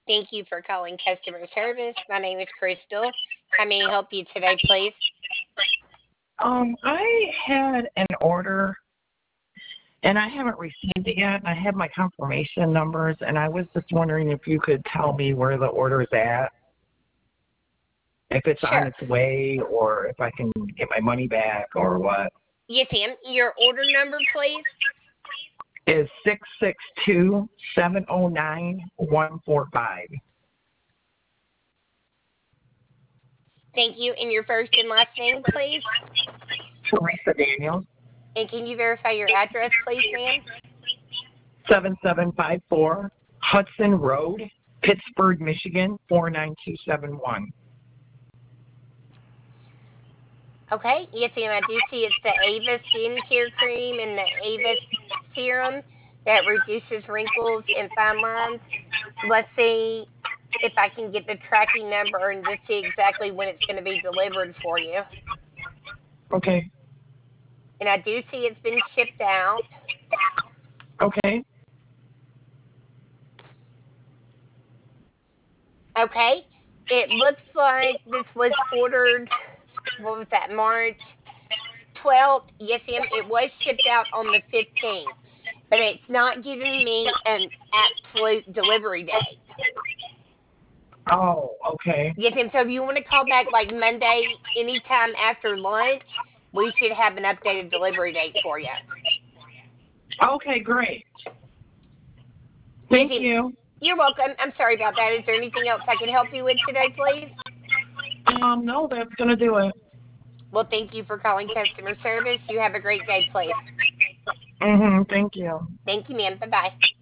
Thank you for calling customer service. My name is Crystal. How may I help you today, please? I had an order and I haven't received it yet. I have my confirmation numbers, and I was just wondering if you could tell me where the order's at, if it's on Sure. its way, or if I can get my money back, or what. Yes, ma'am. Your order number, please. Is 662-709-145. Thank you. And your first and last name, please. Teresa Daniels, And can you verify your address, please, ma'am? 7754 Hudson Road, Pittsburgh, Michigan, 49271. Okay. Yes, ma'am. I do see it's the Ava skincare cream and the Ava serum that reduces wrinkles and fine lines. Let's see if I can get the tracking number and just see exactly when it's going to be delivered for you. Okay, And I do see it's been shipped out. okay. Okay. It looks like this was ordered, what was that, March 12th? Yes, ma'am. It was shipped out on the 15th, but it's not giving me an absolute delivery date. Oh, okay. Yes, ma'am. So if you want to call back like Monday, anytime after lunch, we should have an updated delivery date for you. Okay, great. Yes, Thank ma'am. you. You're welcome. I'm sorry about that. Is there anything else I can help you with today, please? No, that's gonna do it. Well, thank you for calling customer service. You have a great day, please. Thank you. Thank you, ma'am. Bye bye.